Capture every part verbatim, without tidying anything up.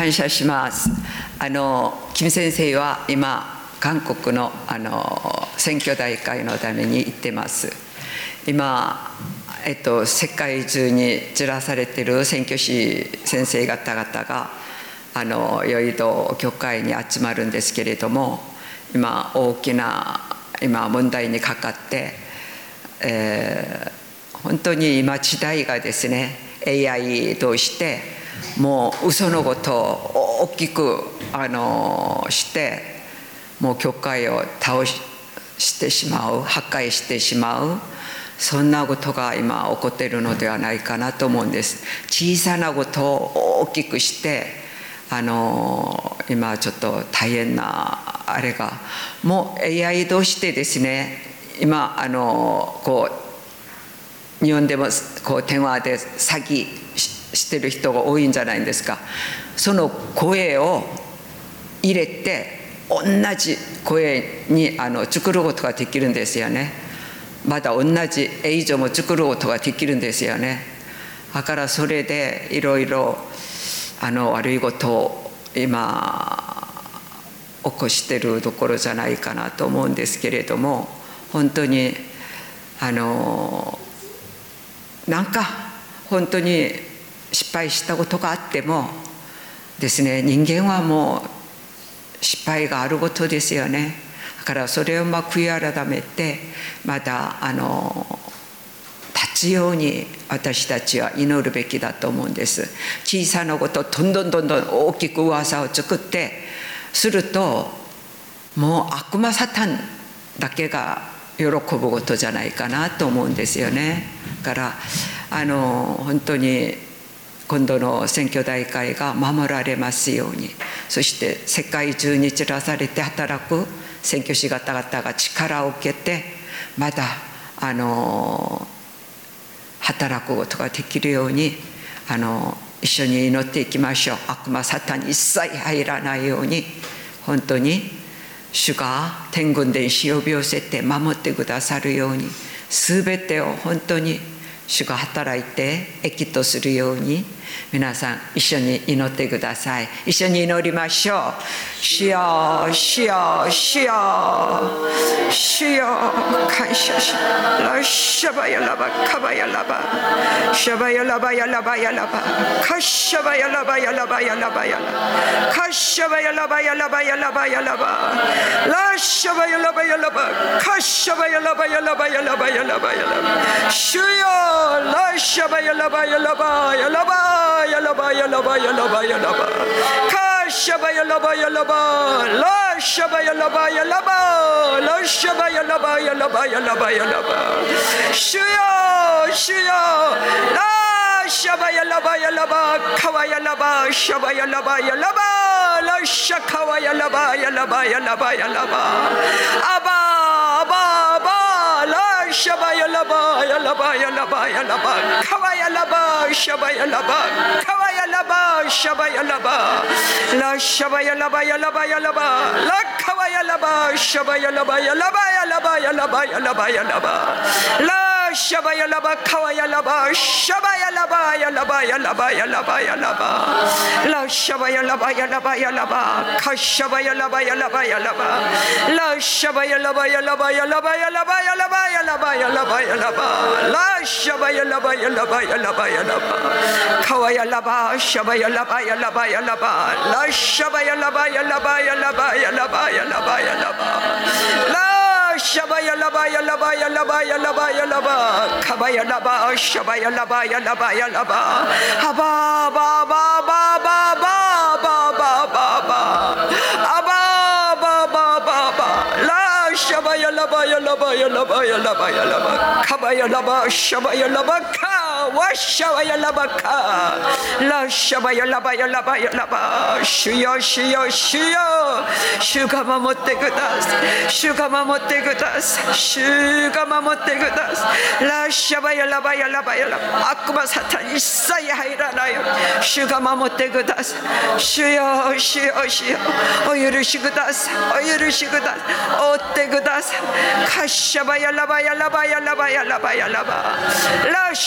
感謝します。あの金先生は今韓国のあの選挙大会のために行ってます。今、えっと、世界中に散らされている宣教師先生方々があのヨイド教会に集まるんですけれども、今大きな今問題にかかって、えー、本当に今時代がですね エーアイ としてもう嘘のことを大きくあのしてもう教会を倒してしまう、破壊してしまう、そんなことが今起こっているのではないかなと思うんです。小さなことを大きくしてあの今ちょっと大変なあれがもう エーアイ としてですね、今あのこう日本でもこう電話で詐欺してる人が多いんじゃないですか。その声を入れて同じ声にあの作ることができるんですよね。まだ同じ以上も作ることができるんですよね。だからそれでいろいろあの悪いことを今起こしているところじゃないかなと思うんですけれども、本当にあのなんか本当に失敗したことがあってもですね、人間はもう失敗があることですよね。だからそれをまあ悔い改めてまたあの立つように私たちは祈るべきだと思うんです。小さなことをどんどんどんどん大きく噂を作ってするともう悪魔サタンだけが喜ぶことじゃないかなと思うんですよね。だからあの本当に今度の選挙大会が守られますように、そして世界中に散らされて働く選挙師方々が力を受けてまたあの働くことができるようにあの一緒に祈っていきましょう。悪魔サタンに一切入らないように本当に主が天軍で火を呼び寄せて守ってくださるように、すべてを本当に主が働いて益とするように皆さん一緒に祈ってください。一緒に祈りましょう。主よ主よ主よ主よ、感謝しラシャバヤラバカバヤラバシャバヤラバヤラバヤラバカシャバヤラバヤラバヤラバヤラカシャバヤラバヤラバヤラバヤラバラシャバヤラバヤラバカシャバヤラバヤラバヤラバヤラバヤラ主よラシャバヤラバヤラバヤラバやらばやらばやらばやらばかしゃばやらばやらばらしゃばやらばやらばらしゃばやらばやらばやらばやらば主よ主よらしゃばやらばやらばかわやらばしゃばやらばやらばらしゃかわやらばやらばやらばやらばあばあばあばらしゃばやらばやらばやらばやらばかわやらばしゃばやらばかわやらばしゃばやらばらしゃばやらばやらばやらばらかわやらばしゃばやらばやらばやらばやらばやらばやらばらしゃばやらばかわやらばしゃばやらばやらばやらばやらばやらばらしゃばやらばやらばやらばかしゃばやらばやらばやらばらしゃばやらばやらばやらばやらばやらばやらばやらばやらばらしゃばやらばやらばやらばやらばかわやらばしゃばやらばやらばやらばらしゃばやらばやらばやらばやらばやらばやらばらしゃばやらばやらばやらばやらばやらばかばやらばしゃばやらばやらばやらばはばばばばばばばばばばあばばばばばらしゃばやらばやらばやらばやらばやらばかばやらばしゃばやらばかわしゃばやらばからしゃばやらばやらばやらば主よ主よ主よ主が守ってください主が守ってください主が守ってくださいらしゃばやらばやらばやらば悪魔サタンに一切入らないよ主が守ってください主よ主よ主よお許しくださいお許しください追ってくださいかしゃばやらばやらばやらばやらばやらばらしゃばや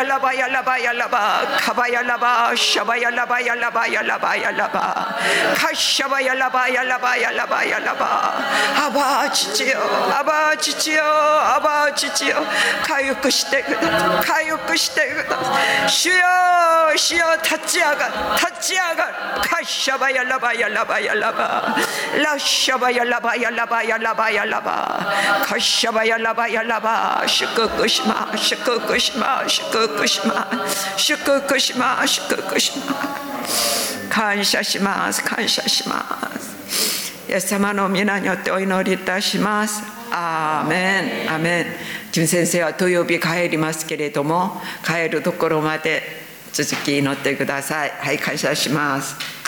やらばやらばやらばかばやらばしゃばやらばやらばやらばやらばかしゃばやらばやらばやらばやらばアバ父よアバ父よアバ父よ回復してください回復してください主よ主よ立ち上がる立ち上がるかしゃばやらばやらばやらばらっしゃばやらばやらばやらばやらばかしゃばやらばやらば祝福します祝福します祝福します祝福します祝福します感謝します感謝しますイエス様の皆によってお祈りいたしますアーメンアーメンキム先生は土曜日帰りますけれども帰るところまで続き祈ってくださいはい感謝します